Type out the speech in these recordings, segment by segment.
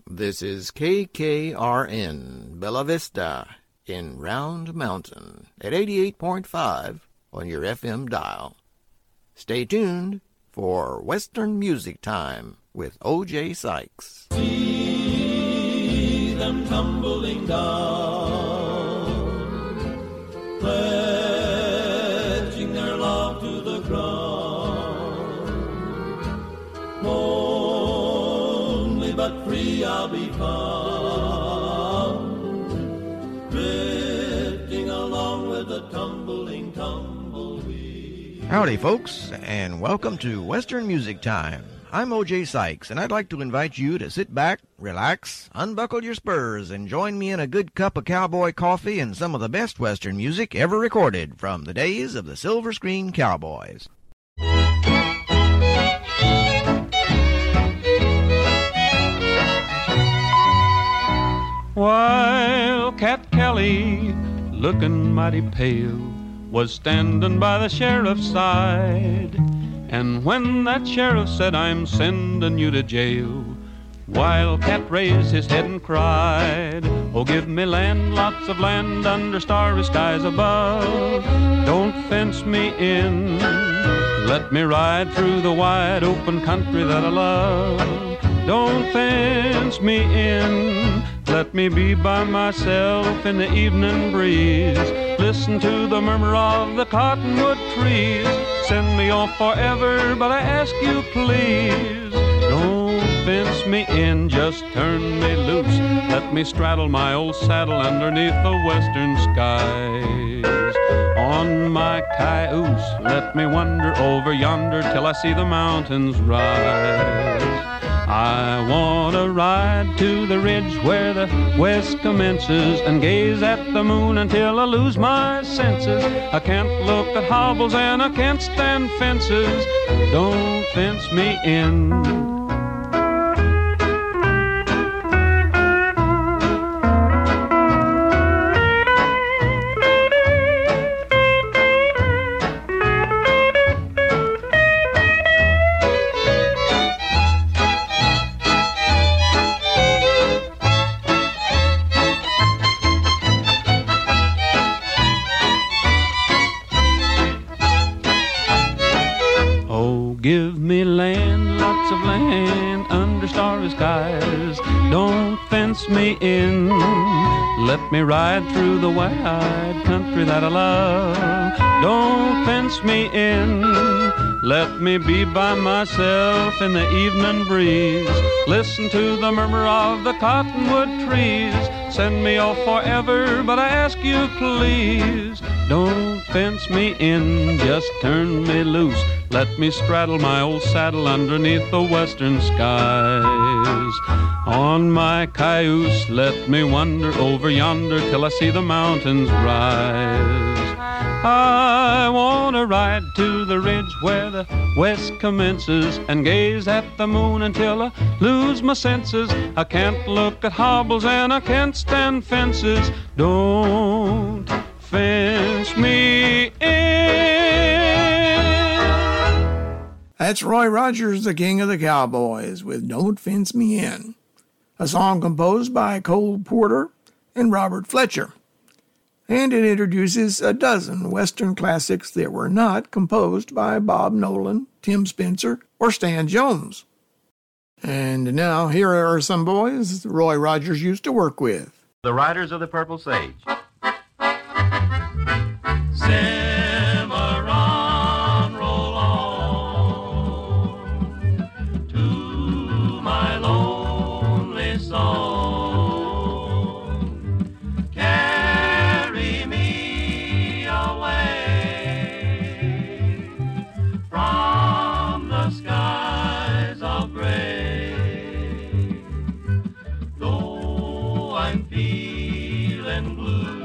This is KKRN Bella Vista in Round Mountain at 88.5 on your FM dial. Stay tuned for Western Music Time with O.J. Sykes. See them tumbling down, pledging their love to the ground. Lonely but free I'll be found, drifting along with the tumbling tumbleweed. Howdy, folks, and welcome to Western Music Time. I'm O.J. Sykes, and I'd like to invite you to sit back, relax, unbuckle your spurs, and join me in a good cup of cowboy coffee and some of the best Western music ever recorded from the days of the Silver Screen Cowboys. Wildcat Kelly, looking mighty pale, was standing by the sheriff's side. And when that sheriff said, "I'm sending you to jail," Wildcat raised his head and cried, "Oh, give me land, lots of land under starry skies above. Don't fence me in, let me ride through the wide open country that I love. Don't fence me in, let me be by myself in the evening breeze. Listen to the murmur of the cottonwood trees. Send me off forever, but I ask you please, don't fence me in, just turn me loose. Let me straddle my old saddle underneath the western skies. On my cayuse, let me wander over yonder till I see the mountains rise. I want to ride to the ridge where the west commences and gaze at the moon until I lose my senses. I can't look at hobbles and I can't stand fences. Don't fence me in. Give me land, lots of land under starry skies. Don't fence me in, let me ride through the wide country that I love. Don't fence me in, let me be by myself in the evening breeze. Listen to the murmur of the cottonwood trees. Send me off forever, but I ask you please, don't fence me in, just turn me loose. Let me straddle my old saddle underneath the western skies. On my cayuse, let me wander over yonder till I see the mountains rise. I want to ride to the ridge where the west commences and gaze at the moon until I lose my senses. I can't look at hobbles and I can't stand fences. Don't fence me in. That's Roy Rogers, the king of the cowboys, with Don't Fence Me In, a song composed by Cole Porter and Robert Fletcher. And it introduces a dozen Western classics that were not composed by Bob Nolan, Tim Spencer, or Stan Jones. And now, here are some boys Roy Rogers used to work with. The Riders of the Purple Sage. Cimarron, roll on to my lonely song. Carry me away from the skies of gray. Though I'm feeling blue,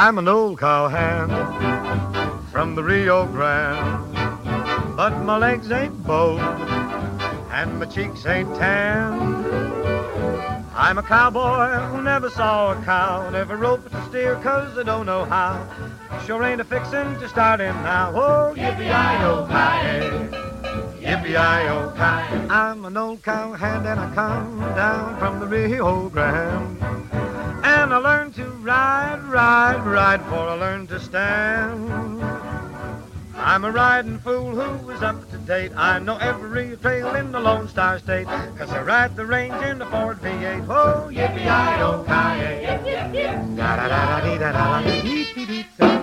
I'm an old cowhand from the Rio Grande, but my legs ain't bowed and my cheeks ain't tan. I'm a cowboy who never saw a cow, never roped a steer 'cause I don't know how. Sure ain't a fixin' to start in now. Oh, yippee-yi-yo-ki-yay, yippee-yi-yo-ki. I'm an old cowhand and I come down from the Rio Grande. And I learned to ride before I learned to stand. I'm a riding fool who is up to date. I know every trail in the Lone Star State, 'cause I ride the range in the Ford V8. Oh, yippee-yi-yo-ki-yay, da-da-da-da-dee-da-da-da-dee-dee-dee-da.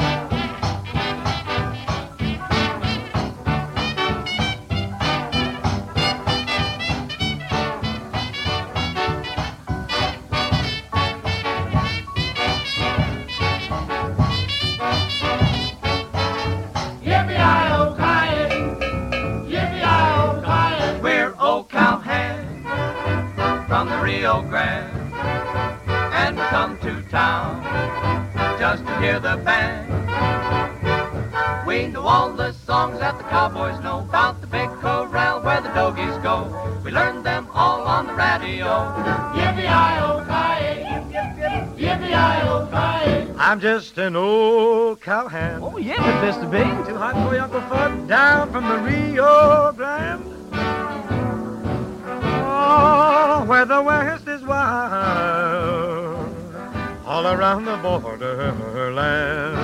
Rio Grande, and we come to town just to hear the band. We know all the songs that the cowboys know about the big corral where the dogies go. We learned them all on the radio. Yippee-yi-yo-ki-yay, yippee-yi-yo-ki-yay. I'm just an old cowhand. Oh yeah, Mr. B. Too hot for your Uncle Fudd down from the Rio Grande. Oh, where the West is wild, all around the borderland,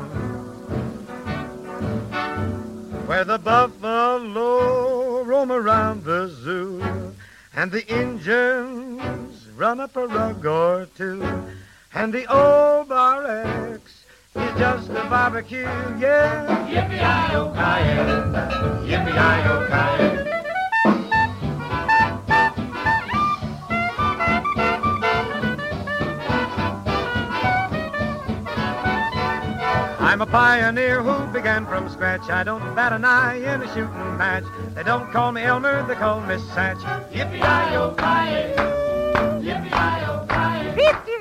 where the buffalo roam around the zoo, and the Injuns run up a rug or two, and the old Bar X is just a barbecue, yeah. Yippee-yi-yo-ki-yay, yippee-yi-yo-ki-yay. I'm a pioneer who began from scratch. I don't bat an eye in a shooting match. They don't call me Elmer, they call me Satch. Yippee-yi-yo-ki-yay, yippee-yi-yo-ki-yay.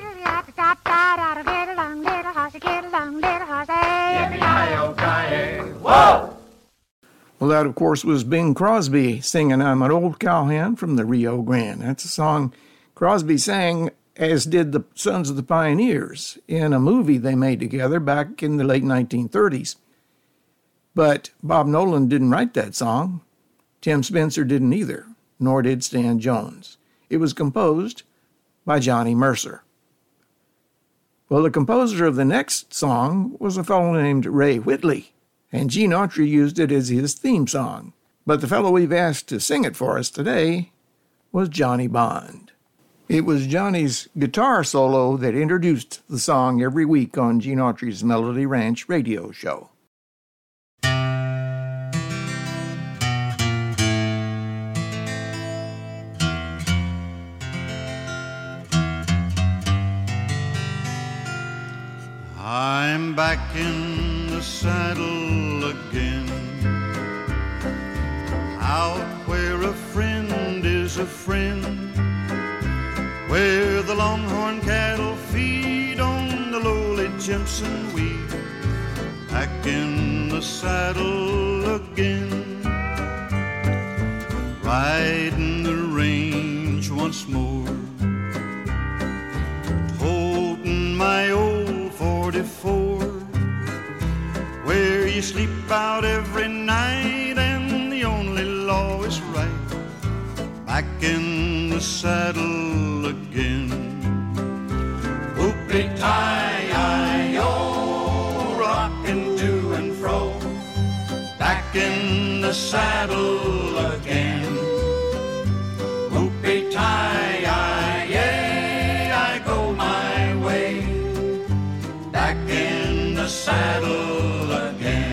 Yippee-yi-yo-ki-yay. Whoa! Well, that, of course, was Bing Crosby singing I'm an Old Cowhand from the Rio Grande. That's a song Crosby sang, as did the Sons of the Pioneers, in a movie they made together back in the late 1930s. But Bob Nolan didn't write that song. Tim Spencer didn't either, nor did Stan Jones. It was composed by Johnny Mercer. Well, the composer of the next song was a fellow named Ray Whitley, and Gene Autry used it as his theme song. But the fellow we've asked to sing it for us today was Johnny Bond. It was Johnny's guitar solo that introduced the song every week on Gene Autry's Melody Ranch radio show. I'm back in the saddle again, out where a friend is a friend, where the longhorn cattle feed on the lowly Jimson weed. Back in the saddle again, riding the range once more, holding my old 44, where you sleep out every night and the only law is right. Back in the saddle again. Whoopie-tie-I-O, rockin' to and fro. Back in the saddle again. Whoopie-tie-I-yay, I go my way. Back in the saddle again.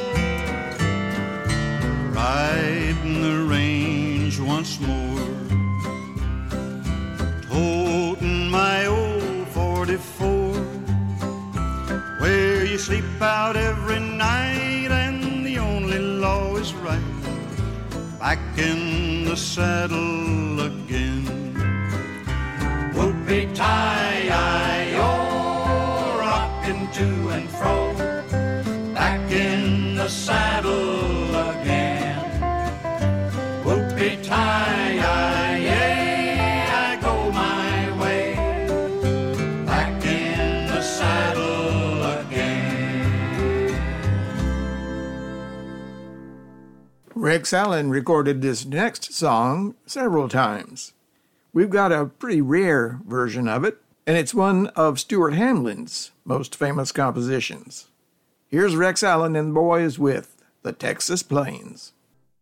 Riding the range once more, sleep out every night, and the only law is right. Back in the saddle again. Whoopie-tie-I-O, rocking to and fro, back in the saddle again. Whoopie-tie-I-yay, I go my way, back in the saddle again. Rex Allen recorded this next song several times. We've got a pretty rare version of it, and it's one of Stuart Hamlin's most famous compositions. Here's Rex Allen and the boys with The Texas Plains.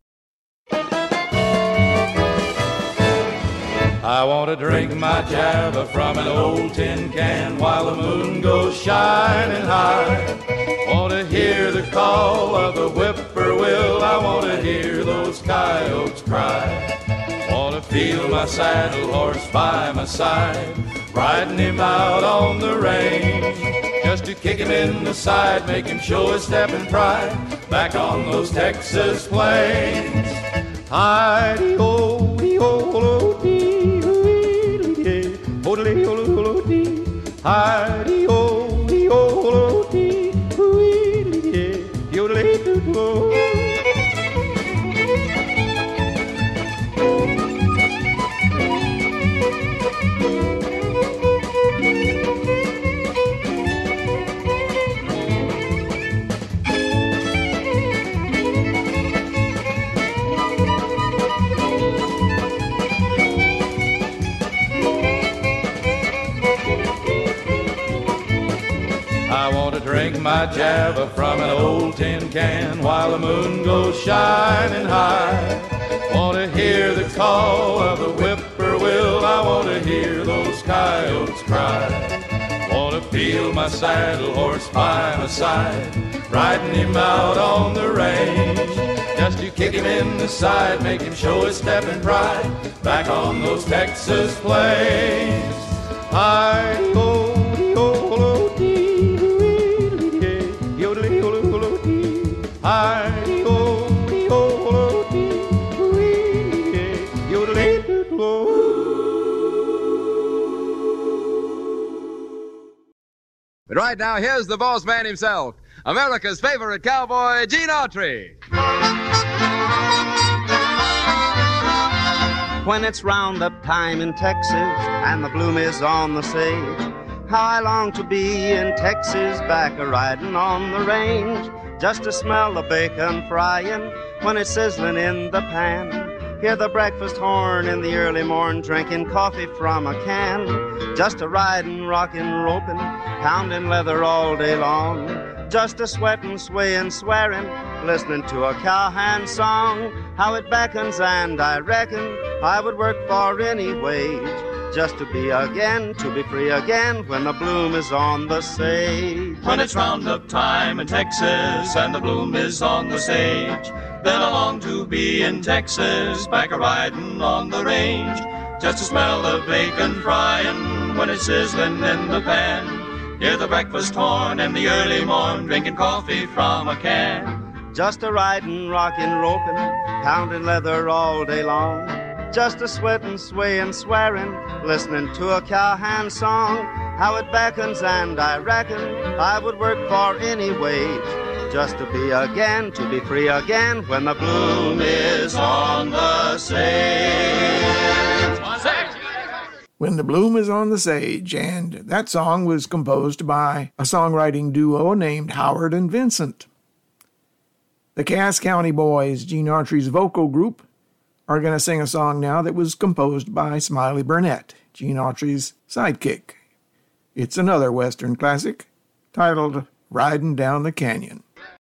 I want to drink my Java from an old tin can while the moon goes shining high. Want to hear the call of the whippoorwill, I want to hear those coyotes cry. Want to feel my saddle horse by my side, riding him out on the range, just to kick him in the side, make him show his step and pride, back on those Texas plains. Hi-dee-oh-dee-oh-lo-dee, hoo-dee-dee, oh-dee-oh-lo-lo-dee, hi-dee-oh-dee-oh-lo-dee, hoo-dee-dee, yo-dee-doo-doo. I want to drink my Java from an old tin can while the moon goes shining high. Want to hear the call of the whippoorwill, I want to hear those coyotes cry. Want to feel my saddle horse by my side, riding him out on the range, just to kick him in the side, make him show his step and pride, back on those Texas plains. Hi-dee-oh-dee-oh-lo-dee, hoo-dee-dee, yo-dee-oh-lo-lo-dee, hi-dee-oh-dee-oh-lo-dee, hoo-dee-dee, yo-dee-doo-doo. But right now, here's the boss man himself, America's favorite cowboy, Gene Autry. When it's roundup time in Texas and the bloom is on the sage, how I long to be in Texas, back a-riding on the range, just to smell the bacon frying when it's sizzling in the pan. Hear the breakfast horn in the early morn, drinking coffee from a can, just a-riding, rocking, roping, pounding leather all day long, just a-sweating, swaying, swearing, listening to a cowhand song, how it beckons, and I reckon I would work for any wage, just to be again, to be free again, when the bloom is on the sage. When it's roundup time in Texas and the bloom is on the sage, then I long to be in Texas, back a-riding on the range, just to smell the bacon frying when it's sizzling in the pan. Hear the breakfast horn in the early morn, drinking coffee from a can. Just a-riding, rocking, roping, pounding leather all day long, just a-sweating, swaying, swearing, listening to a cowhand song, how it beckons, and I reckon I would work for any wage, just to be again, to be free again, when the bloom is on the sage. When the Bloom is on the Sage, and that song was composed by a songwriting duo named Howard and Vincent. The Cass County Boys, Gene Autry's vocal group, are going to sing a song now that was composed by Smiley Burnett, Gene Autry's sidekick. It's another Western classic titled Riding Down the Canyon.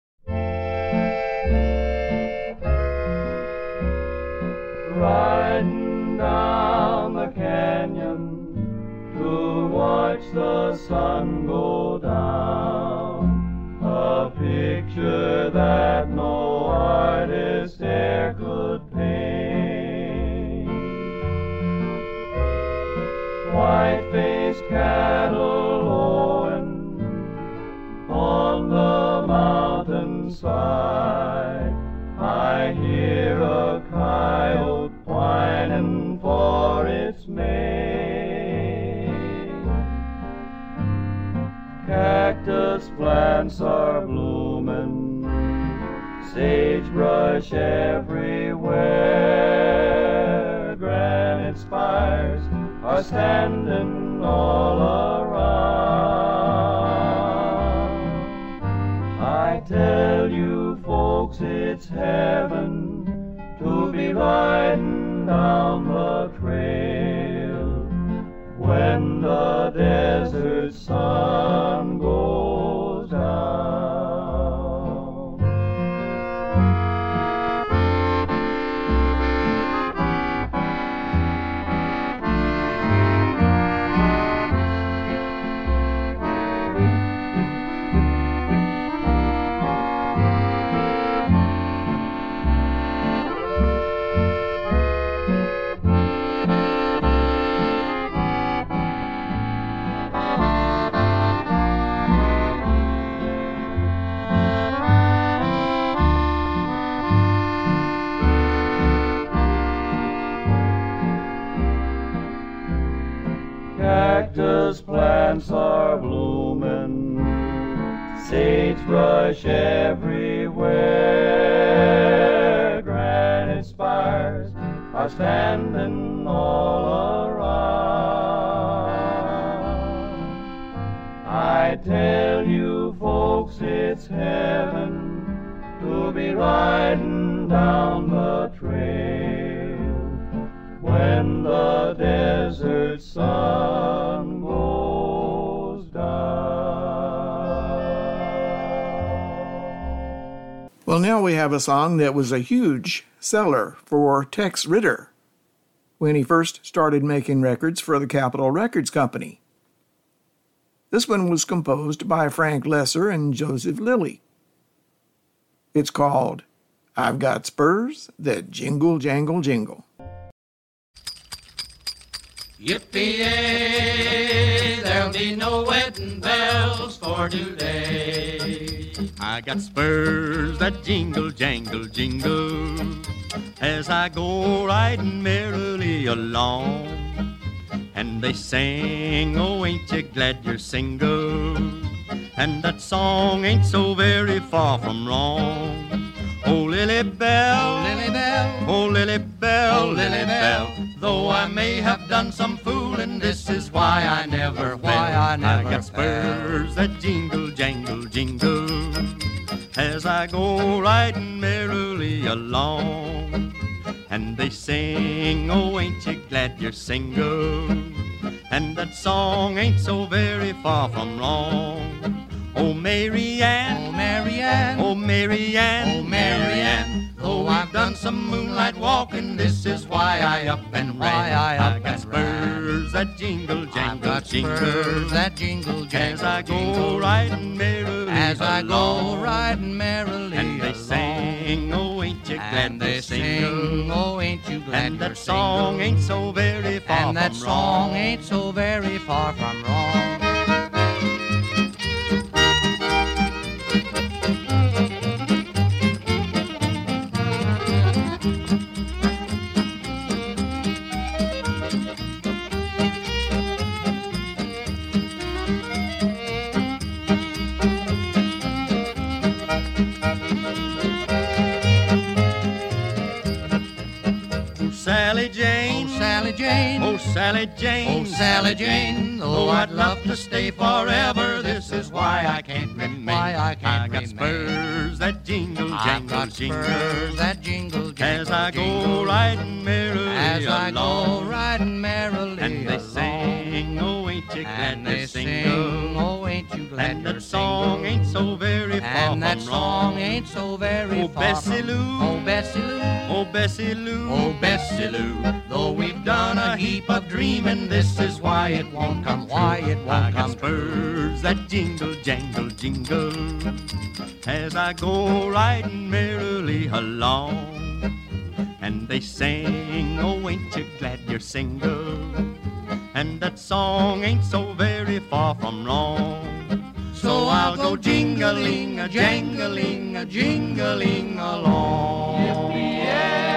Riding down the canyon to watch the sun go down, a picture that no artist e'er could paint. White-faced cattle lowing on are standing all around. I tell you folks, it's heaven to be riding down the trail when the desert sun goes down. Cactus plants are blooming, sagebrush everywhere, granite spires are standing all around. I tell you folks, it's heaven to be riding down the trail when the desert sun goes down. Well, now we have a song that was a huge seller for Tex Ritter when he first started making records for the Capitol Records Company. This one was composed by Frank Lesser and Joseph Lilly. It's called I've Got Spurs That Jingle, Jangle, Jingle. Yippee-yay, there'll be no wedding bells for today. I got spurs that jingle, jangle, jingle as I go riding merrily along. And they sing, oh, ain't you glad you're single? And that song ain't so very far from wrong. Oh, Lily Bell, oh, Lily Bell, oh, Lily Bell, oh, Lily Bell. Though I may have done some fooling, this is why I never fell. I got spurs that jingle, jangle, jingle as I go riding merrily along. And they sing, oh, ain't you glad you're single? And that song ain't so very far from wrong. Oh, Mary Ann, oh, Mary Ann, oh, Mary Ann, oh, Mary Ann. Though I've done some moonlight walking, this is why I up and ran. I got spurs that jingle, jangle, jingle, spurs that jingle, jangle, as I go riding merrily, as I go riding merrily. And they sing, oh, ain't you glad you're single? Oh, ain't you glad and that song ain't so very far from wrong. And that song ain't so very far from wrong. Sally Jane, oh Sally Jane, oh Sally Jane, oh Sally Jane. Though I'd love to stay forever, this is why I can't remain. I got spurs that jingle, jangle, jingle, spurs that jingle, jangle, as I go riding merrily, as I go riding merrily. And they sing, oh, ain't you glad you're single? Oh, ain't you glad and that song ain't so very far from wrong. And that song ain't so very far from wrong. Oh, Bessie Lou, oh, Bessie Lou, oh, Bessie Lou. Though we've done a heap of dreaming, this is why it won't come. Why it won't come. I got spurs that jingle, jangle, jingle as I go riding merrily along. And they sing, oh, ain't you glad you're single? And that song ain't so very far from wrong. So I'll go jingling, a jangling, a jingling along. Yippee-yay.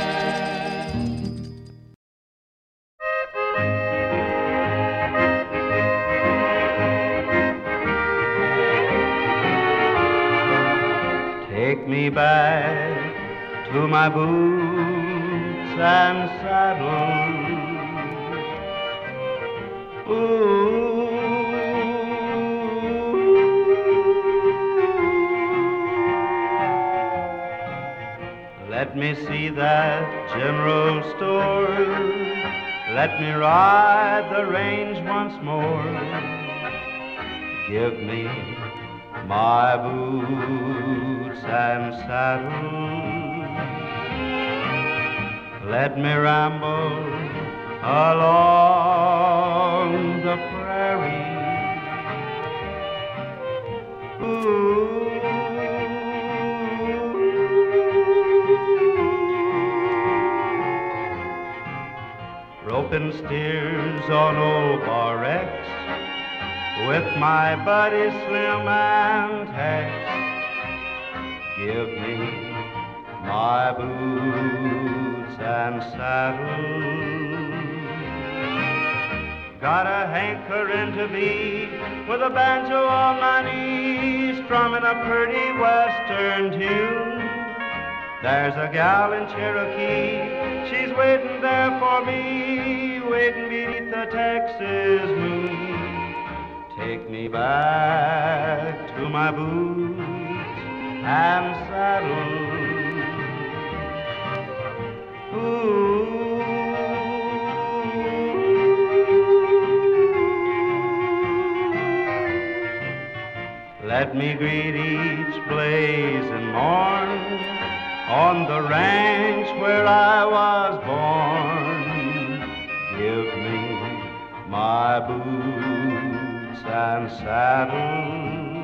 Take me back to my boots and saddle, Let me see that general store. Let me ride the range once more. Give me my boots and saddle. Let me ramble along the prairie. Roping steers on old Bar X with my buddy Slim and Tex. Give me my boots and saddle. Got a hankering to be with a banjo on my knee, strumming a pretty western tune. There's a gal in Cherokee, she's waiting there for me, waiting beneath the Texas moon. Take me back to my boots and saddle. Let me greet each blazing morn on the ranch where I was born. Give me my boots and saddle.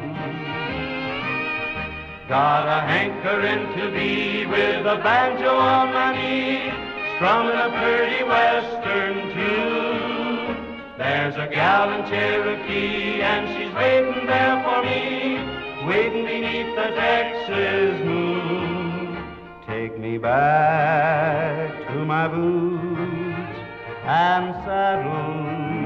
Got a hankering to be with a banjo on my knee, strumming a pretty western tune. There's a gal in Cherokee and she's waiting there for me, waiting beneath the Texas moon. Take me back to my boots and saddle.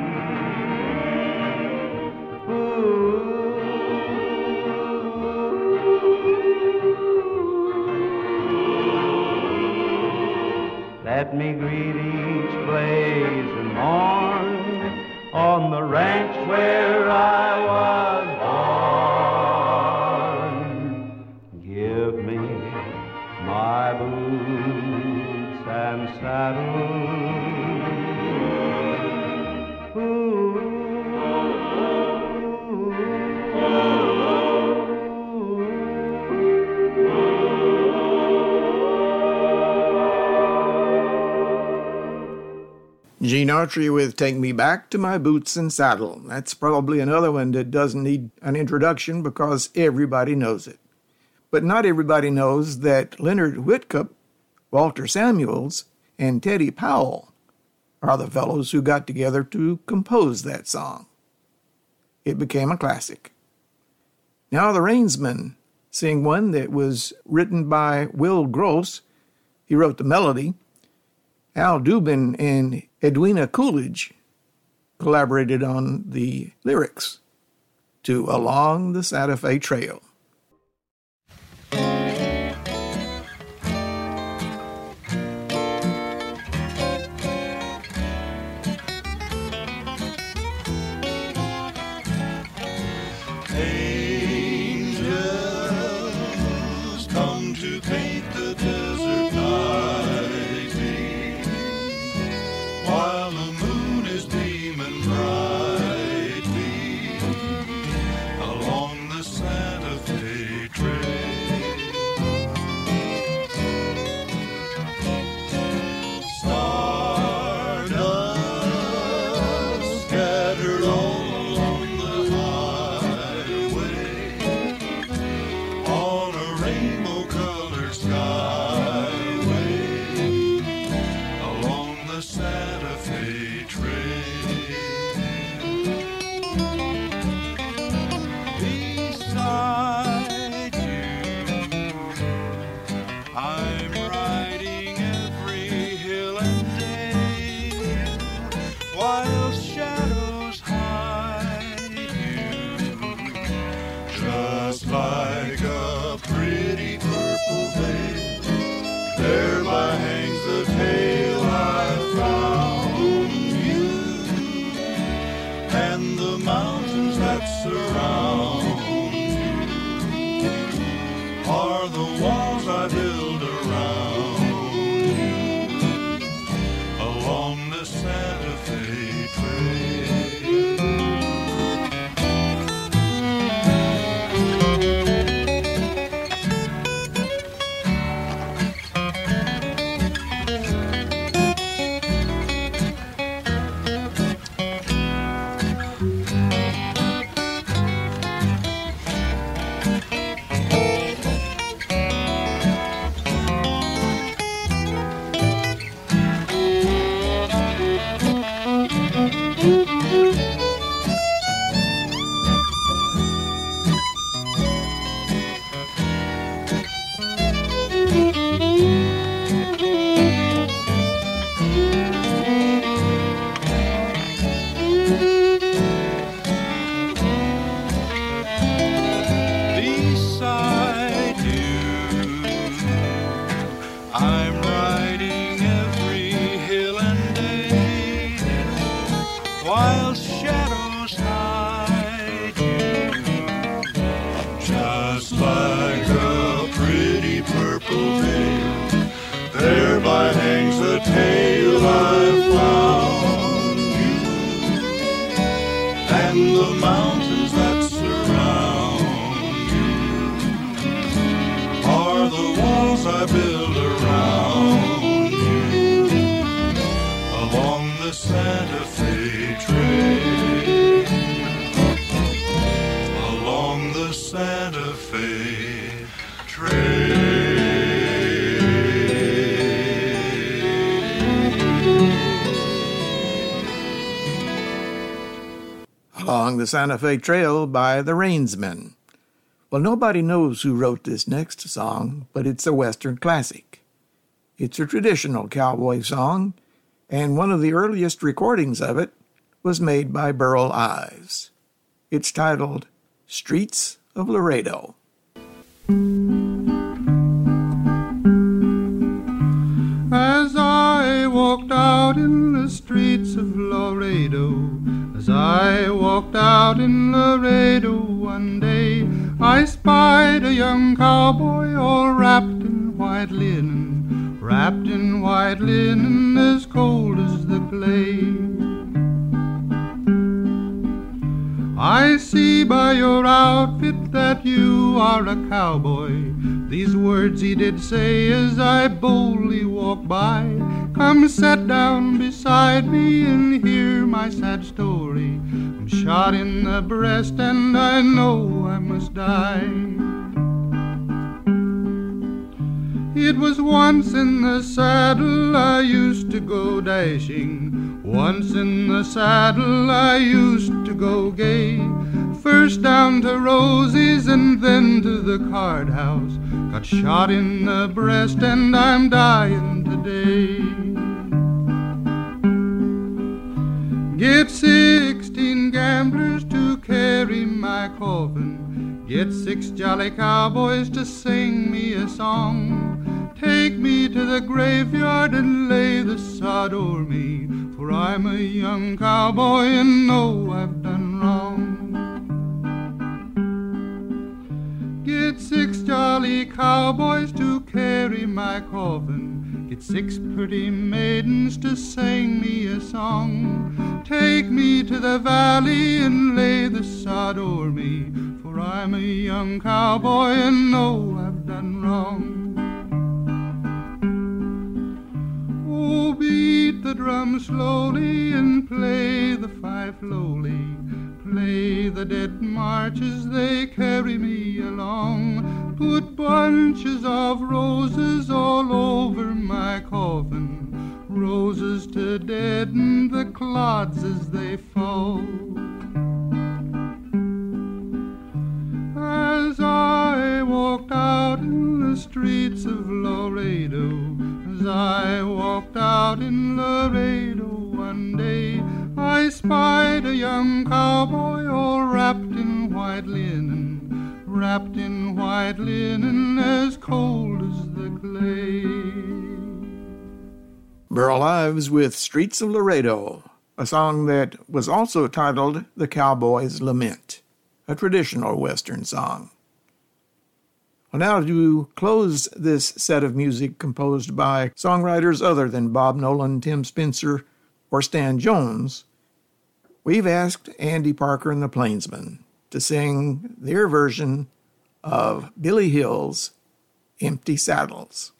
Let me greet each blazing morn on the ranch where I was born. Give me my boots and saddle. Gene Autry with Take Me Back to My Boots and Saddle. That's probably another one that doesn't need an introduction because everybody knows it. But not everybody knows that Leonard Whitcup, Walter Samuels, and Teddy Powell are the fellows who got together to compose that song. It became a classic. Now the Rainsmen sing one that was written by Will Gross. He wrote the melody. Al Dubin and Edwina Coolidge collaborated on the lyrics to Along the Santa Fe Trail. Angels come to paint the desert nightly, while the moon is beaming brightly along the Santa Fe Along the Santa Fe Trail by the Rainsmen. Well, nobody knows who wrote this next song, but it's a Western classic. It's a traditional cowboy song, and one of the earliest recordings of it was made by Burl Ives. It's titled Streets of Laredo. As I walked out in the streets of Laredo, as I walked out in Laredo one day, I spied a young cowboy all wrapped in white linen, wrapped in white linen as cold as the clay. I see by your outfit that you are a cowboy. These words he did say as I boldly walked by. Come sit down beside me and hear my sad story. I'm shot in the breast and I know I must die. It was once in the saddle I used to go dashing. Once in the saddle I used to go gay. First down to Rosie's and then to the card house. Got shot in the breast and I'm dying today. Get 16 gamblers to carry my coffin. Get 6 jolly cowboys to sing me a song. Take me to the graveyard and lay the sod o'er me, for I'm a young cowboy and know I've done wrong. Get 6 jolly cowboys to carry my coffin. Get 6 pretty maidens to sing me a song. Take me to the valley and lay the sod o'er me, for I'm a young cowboy and know I've done wrong. Oh, beat the drum slowly and play the fife lowly. Play the dead march as they carry me along. Put bunches of roses all over my coffin, roses to deaden the clods as they fall. As I walked out in the streets of Laredo, as I walked out in Laredo one day, I spied a young cowboy all wrapped in white linen, wrapped in white linen as cold as the clay. Burl Ives with Streets of Laredo, a song that was also titled The Cowboy's Lament, a traditional Western song. Well, now to close this set of music composed by songwriters other than Bob Nolan, Tim Spencer, or Stan Jones, we've asked Andy Parker and the Plainsmen to sing their version of Billy Hill's Empty Saddles.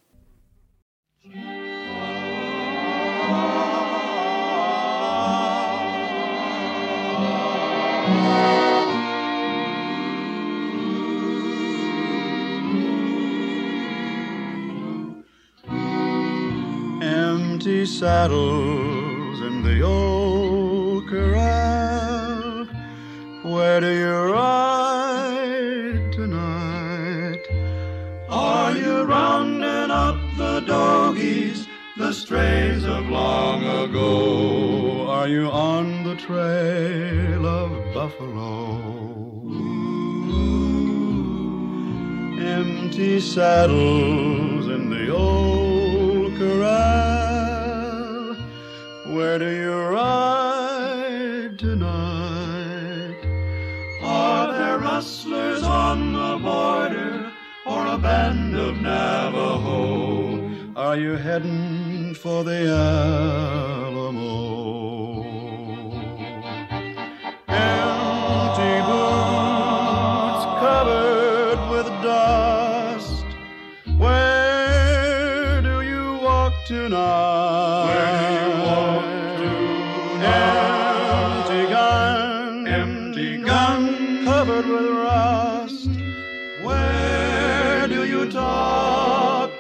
Empty saddles in the old corral. Where do you ride tonight? Are you rounding up the doggies, the strays of long ago? Are you on the trail of buffalo? Empty saddles in the old corral. Where do you ride tonight? Are there rustlers on the border or a band of Navajo? Are you heading for the Alamo? Empty boots covered with dust. Where do you walk tonight? Where do you walk tonight? Empty gun covered with rust. Where do you talk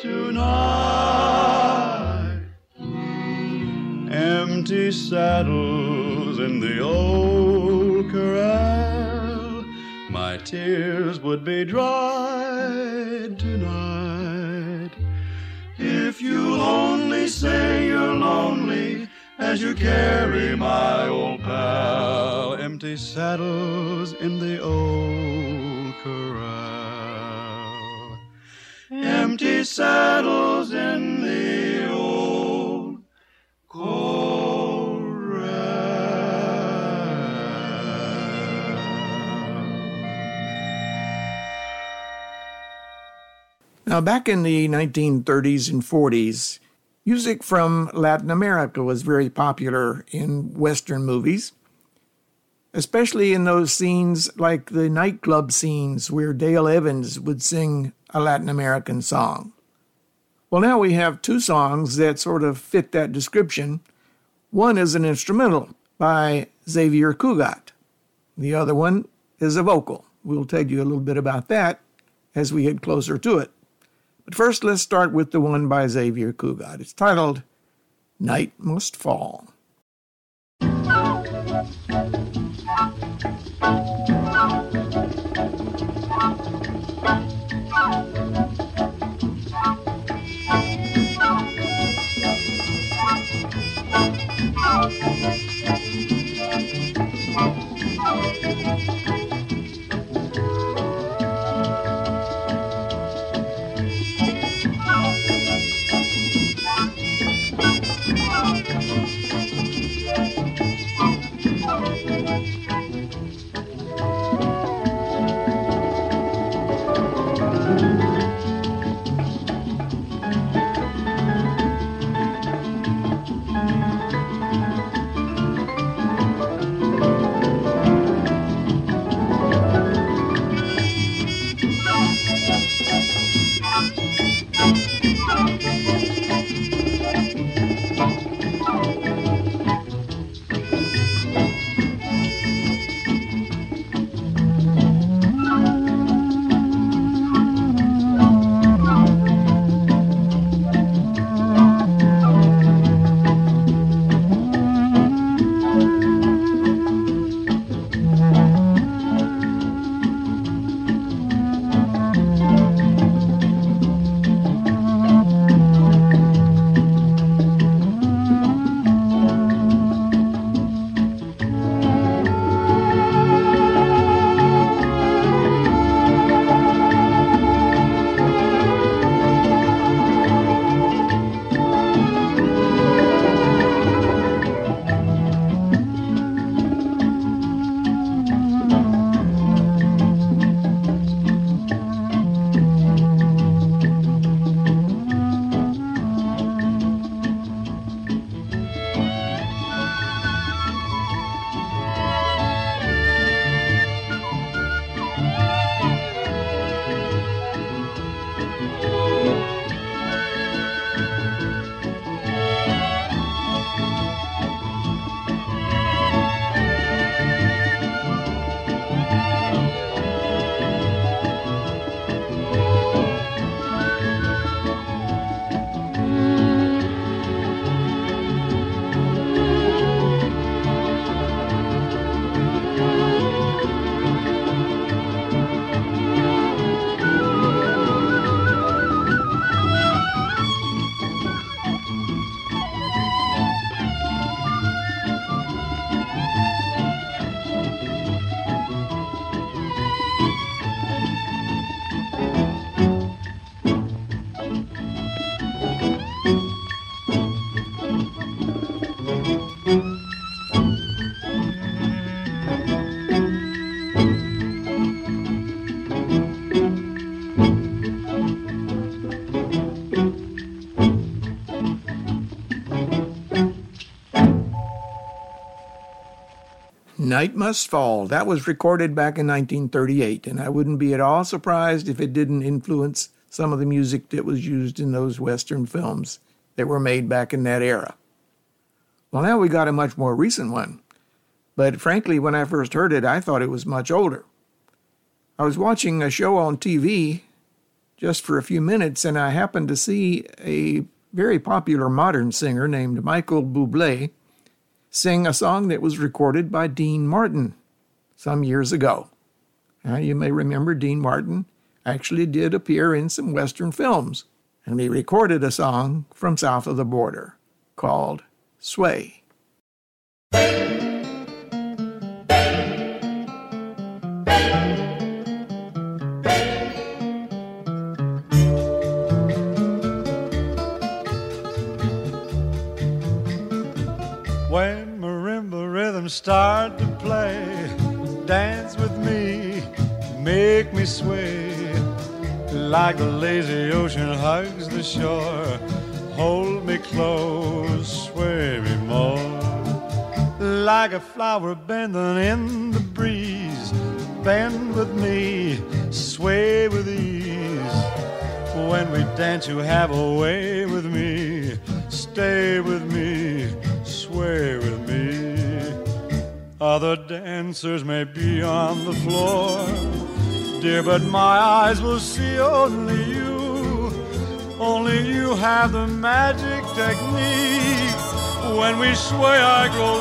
tonight? Empty saddles in the old old corral, my tears would be dried tonight. If you'll only say you're lonely as you carry my old pal, empty saddles in the old corral, empty saddles in the old corral. Now, back in the 1930s and 40s, music from Latin America was very popular in Western movies, especially in those scenes like the nightclub scenes where Dale Evans would sing a Latin American song. Well, now we have two songs that sort of fit that description. One is an instrumental by Xavier Cugat. The other one is a vocal. We'll tell you a little bit about that as we get closer to it. But first, let's start with the one by Xavier Cugat. It's titled Night Must Fall. Night Must Fall. That was recorded back in 1938, and I wouldn't be at all surprised if it didn't influence some of the music that was used in those Western films that were made back in that era. Well, now we got a much more recent one, but frankly, when I first heard it, I thought it was much older. I was watching a show on TV just for a few minutes, and I happened to see a very popular modern singer named Michael Bublé sing a song that was recorded by Dean Martin. some years ago. Now, you may remember Dean Martin actually did appear in some Western films, and he recorded a song from south of the border called Sway. When marimba rhythms start to play, dance with me, make me sway. Like the lazy ocean hugs the shore, hold me close, sway me more. Like a flower bending in the breeze, bend with me, sway with ease. When we dance you have a way with me, stay with me, sway with me. Other dancers may be on the floor, dear, but my eyes will see only you. Only you have the magic technique. When we sway I grow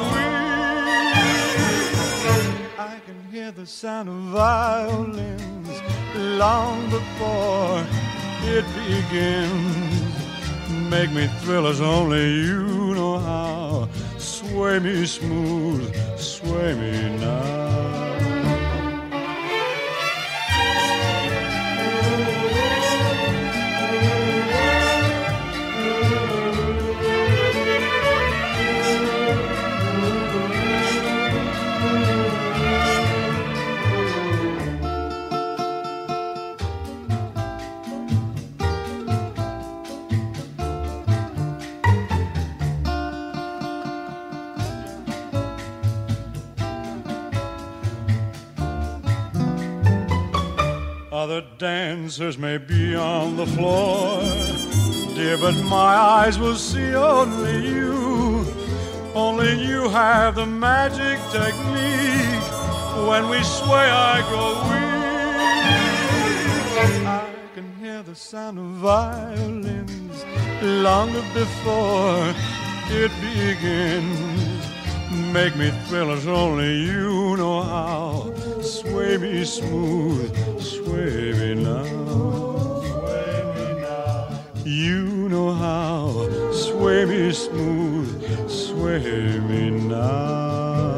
weak. I can hear the sound of violins long before it begins. Make me thrill as only you know how. Sway me smooth, sway me now. Other dancers may be on the floor, dear, but my eyes will see only you. Only you have the magic technique. When we sway I grow weak. I can hear the sound of violins long before it begins. Make me thrill as only you know how. Sway me smooth, sway me now. Sway me now. You know how. Sway me smooth, sway me now.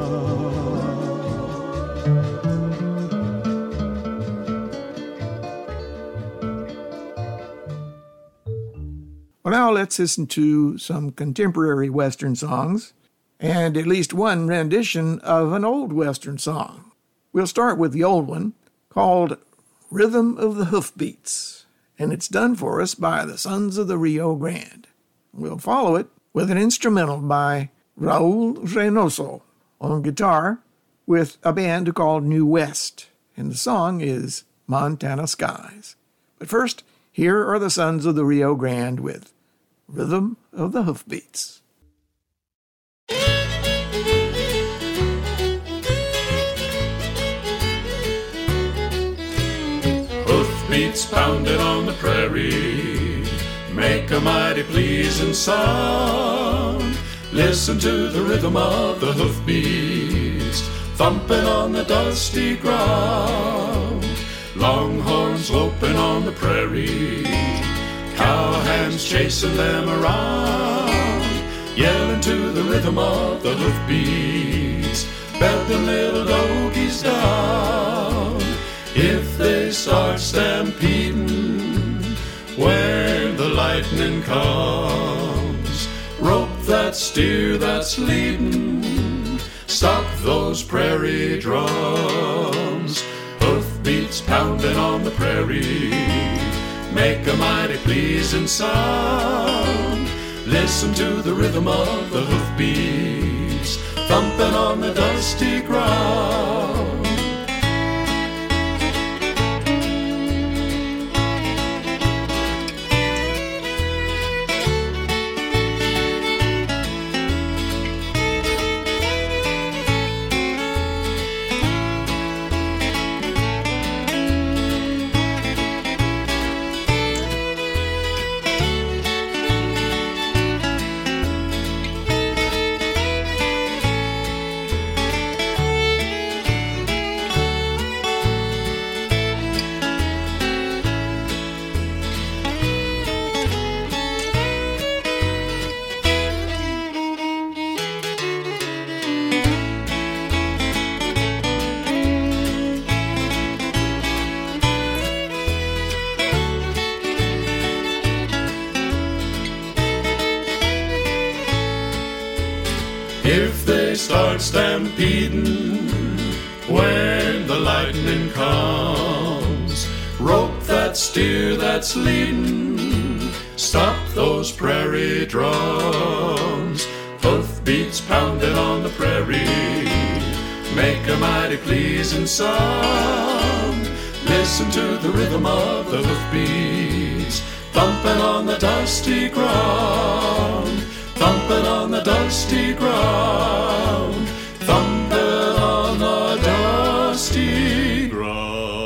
Well, now let's listen to some contemporary Western songs, and at least one rendition of an old Western song. We'll start with the old one called Rhythm of the Hoofbeats, and it's done for us by the Sons of the Rio Grande. We'll follow it with an instrumental by Raul Reynoso on guitar with a band called New West, and the song is Montana Skies. But first, here are the Sons of the Rio Grande with Rhythm of the Hoofbeats. Hoofbeats pounded on the prairie make a mighty pleasing sound. Listen to the rhythm of the hoofbeats thumping on the dusty ground. Longhorns loping on the prairie, cowhands chasing them around, yelling to the rhythm of the hoofbeats, bed the little doggies down. If they start stampeding where the lightning comes, rope that steer that's leading, stop those prairie drums. Hoofbeats pounding on the prairie make a mighty pleasing sound. Listen to the rhythm of the hoofbeats thumping on the dusty ground. if they start stampeding when the lightning comes. Rope that steer that's leading, stop those prairie drums. Hoofbeats pounding on the prairie make a mighty pleasing sound. Listen to the rhythm of the hoofbeats thumping on the dusty ground, thumping on the dusty ground, thumping on the dusty ground.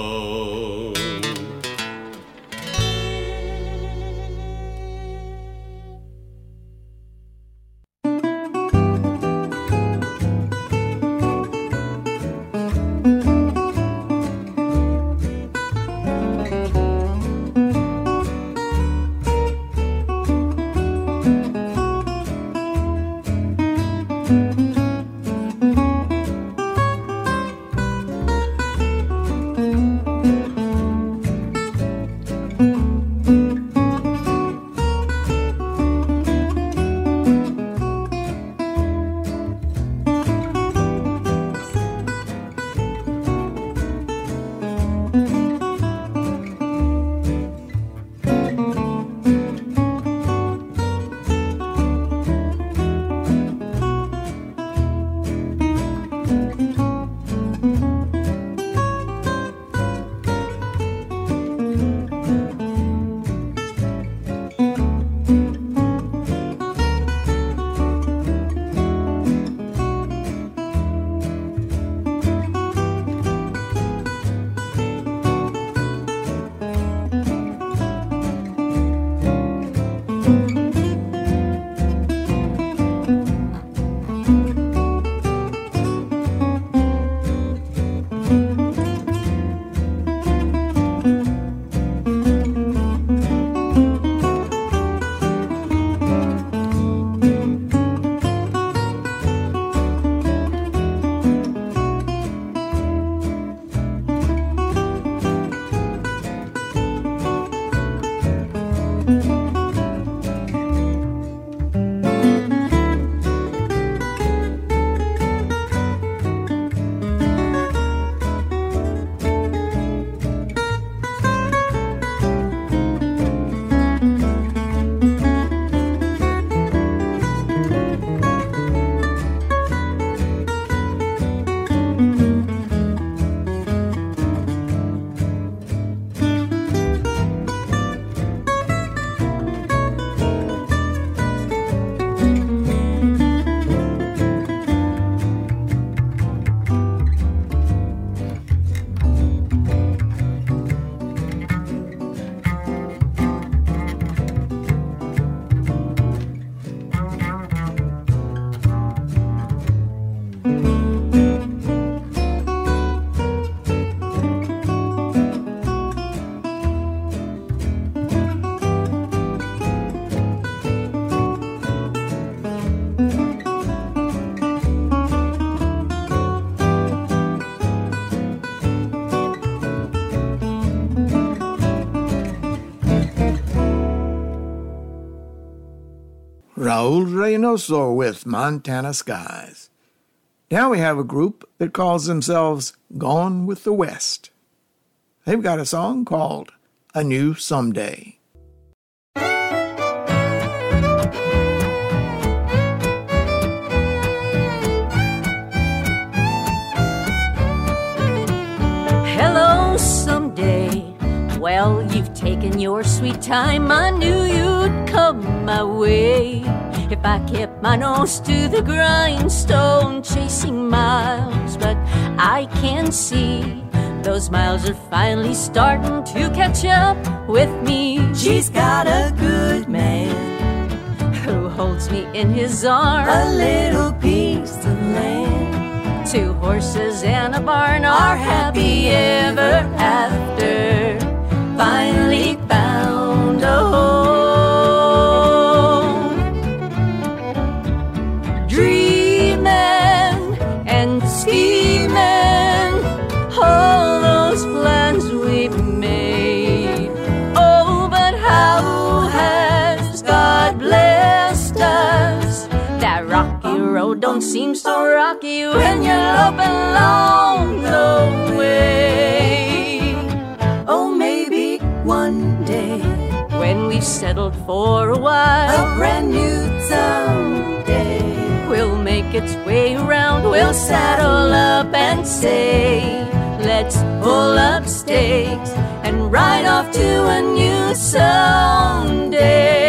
Raul Reynoso with Montana Skies. Now we have a group that calls themselves Gone with the West. They've got a song called A New Someday. Hello, someday. Well, you've taken your sweet time. I knew you'd come my way. If I kept my nose to the grindstone, chasing miles, but I can see those miles are finally starting to catch up with me. She's got a good man who holds me in his arms. A little piece of land, 2 horses and a barn, are happy ever after. Finally found a home. Dreaming and scheming, all those plans we've made. Oh, but how has God blessed us that That rocky road don't seem so rocky when you're loping along the way. Oh, maybe one day, when we've settled for a while, a brand new someday will make its way around. We'll saddle up and say, let's pull up stakes and ride off to a new someday.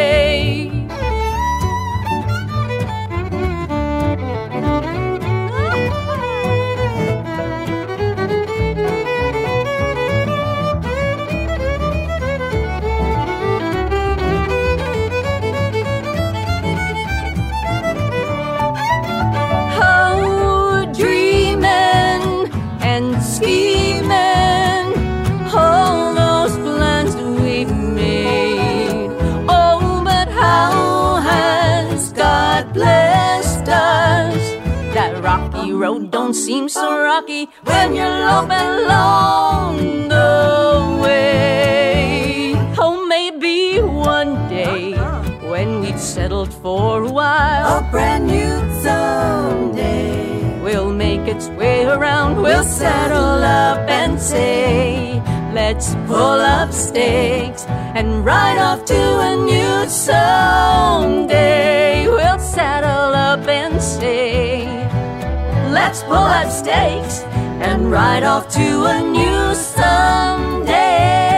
Road don't seem so rocky when you're loping along the way. Oh, maybe one day, when we've settled for a while, a brand new someday will make its way around. We'll saddle up and say, let's pull up stakes and ride off to a new someday. We'll saddle up and say, let's pull up stakes and ride off to a new someday.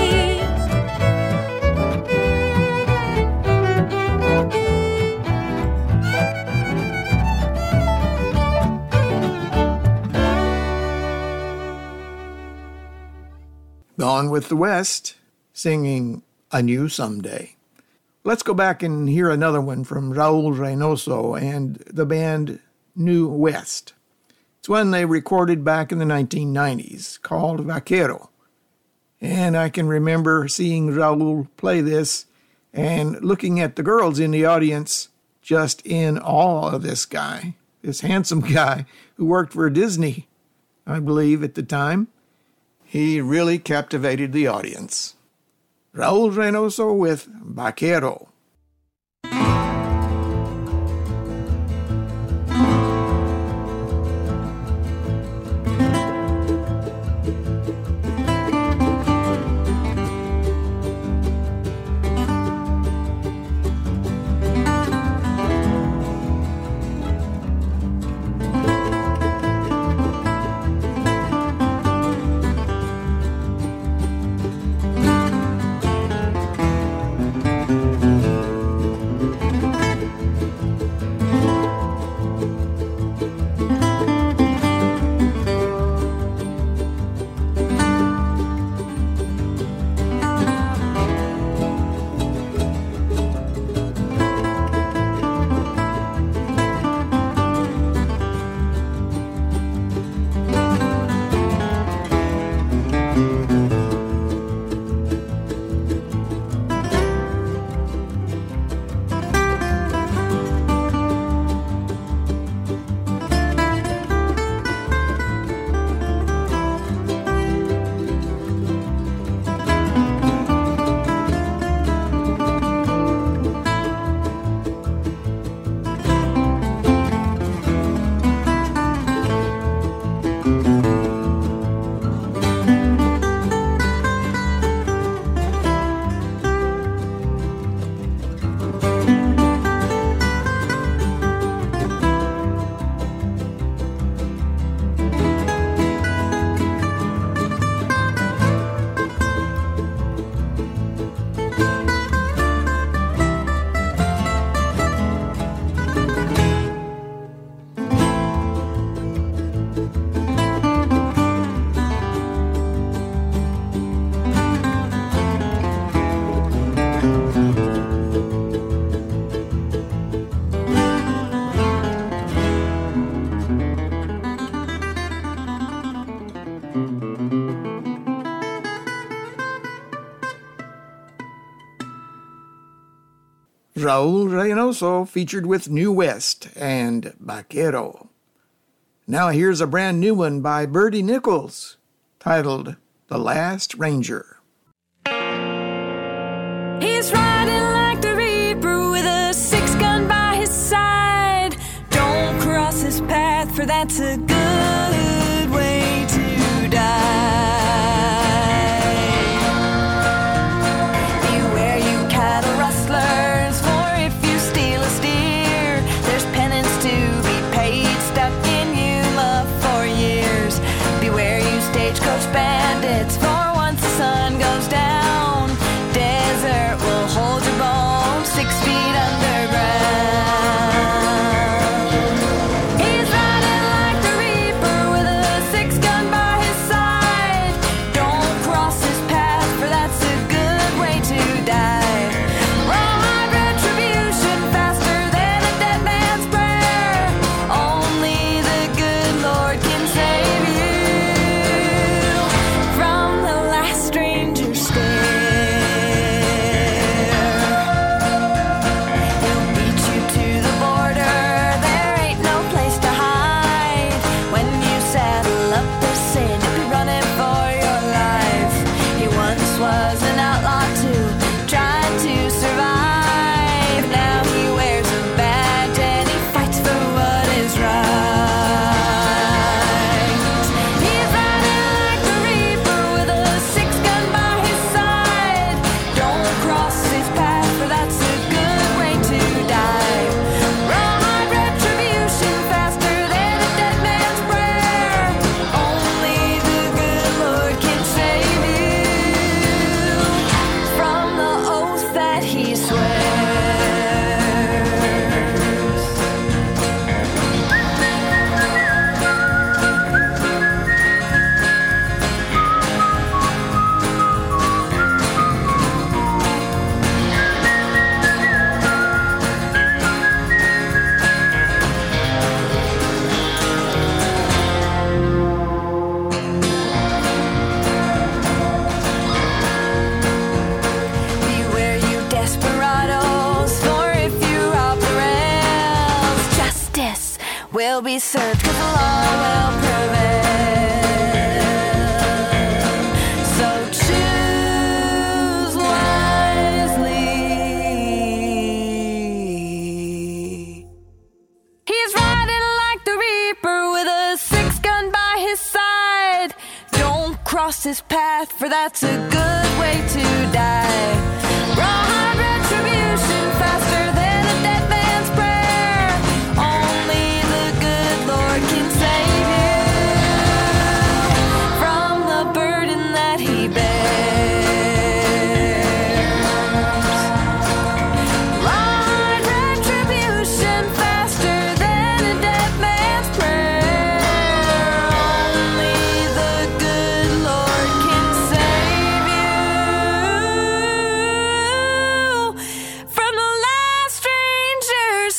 Gone with the West, singing A New Someday. Let's go back and hear another one from Raul Reynoso and the band New West. It's one they recorded back in the 1990s called Vaquero. And I can remember seeing Raul play this and looking at the girls in the audience just in awe of this guy, this handsome guy who worked for Disney, I believe, at the time. He really captivated the audience. Raul Reynoso with Vaquero. Raul Reynoso featured with New West and Vaquero. Now here's a brand new one by Bertie Nichols, titled The Last Ranger. He's riding like the Reaper with a 6-gun by his side. his path, for that's a good way to die. Beware you cattle rustlers, for if you steal a steer, there's penance to be paid, stuck in Yuma for years. Beware you stagecoach bandits, for once the sun goes down, desert will hold your bones 6 feet underground. He's riding like the reaper with a 6-gun by his side. Don't cross his path, for that's a good way to die. Rawhide retribution faster than a dead man's prayer. Only the good Lord can save you from the last stranger's stare. He'll beat you to the border, there ain't no place to hide. When you saddle up, they're saying you'll be running for your life. He once was an outlaw too, tried to survive. Now he wears a badge and he fights for what is right. He's riding like the reaper with a 6-gun by his side. Don't cross his path, for that's a good way to die. Rawhide retribution faster than a dead man's prayer. Only the good Lord can save you from the oath that he swears. Beware you desperados, for if you rob the rails, justice will be served, 'cause the law will prevail. So choose wisely. He's riding like the reaper with a 6-gun by his side. Don't cross his path, for that's a good way to die. Rawhide retribution faster than a dead man's prayer. Only the good Lord can save you from the burden that he bears. Rawhide retribution faster than a dead man's prayer. Only the good Lord can save you from the last stranger's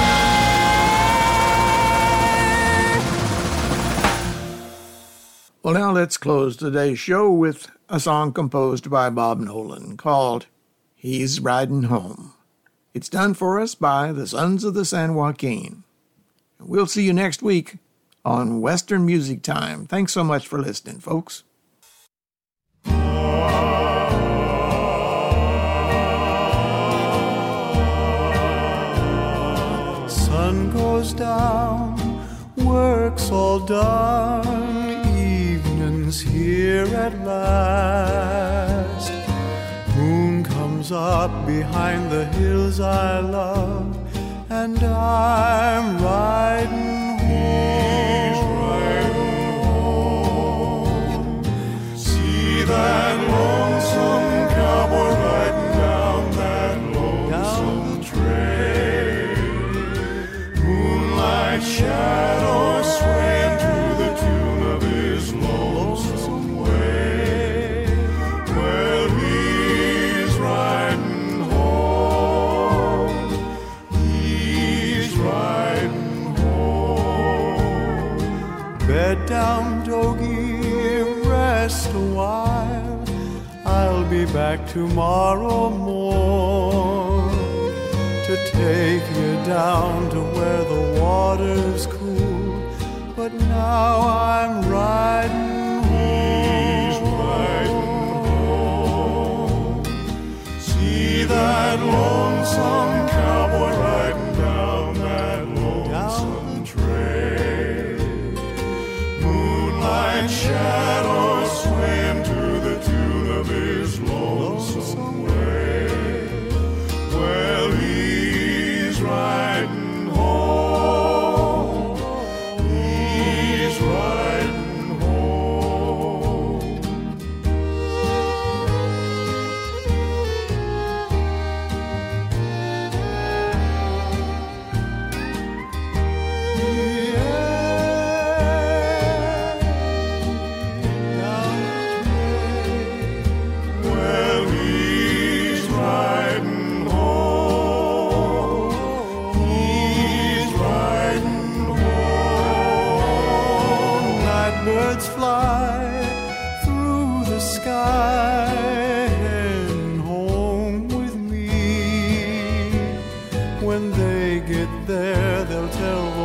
snare. Well, now let's close today's show with a song composed by Bob Nolan called He's Riding Home. It's done for us by the Sons of the San Joaquin. We'll see you next week on Western Music Time. Thanks so much for listening, folks. Sun goes down, work's all done, evening's here at last. Moon comes up behind the hills I love, and I'm riding home. See that lonesome cowboy riding down that lonesome trail. Moonlight shadows swaying to the tune of his lonesome way. Well, he's riding home. He's riding home. Bed down, doggy, rest a while. I'll be back tomorrow morn to take you down to where the water's cool. But now I'm riding home. He's riding home. See that lonesome cowboy riding down that lonesome trail. shadows swim to the tune of his lonesome way. Well, he's riding home. He's riding home. Well, he's riding home. He's riding home. Nightbirds fly through the sky and home with me. When they get there, they'll tell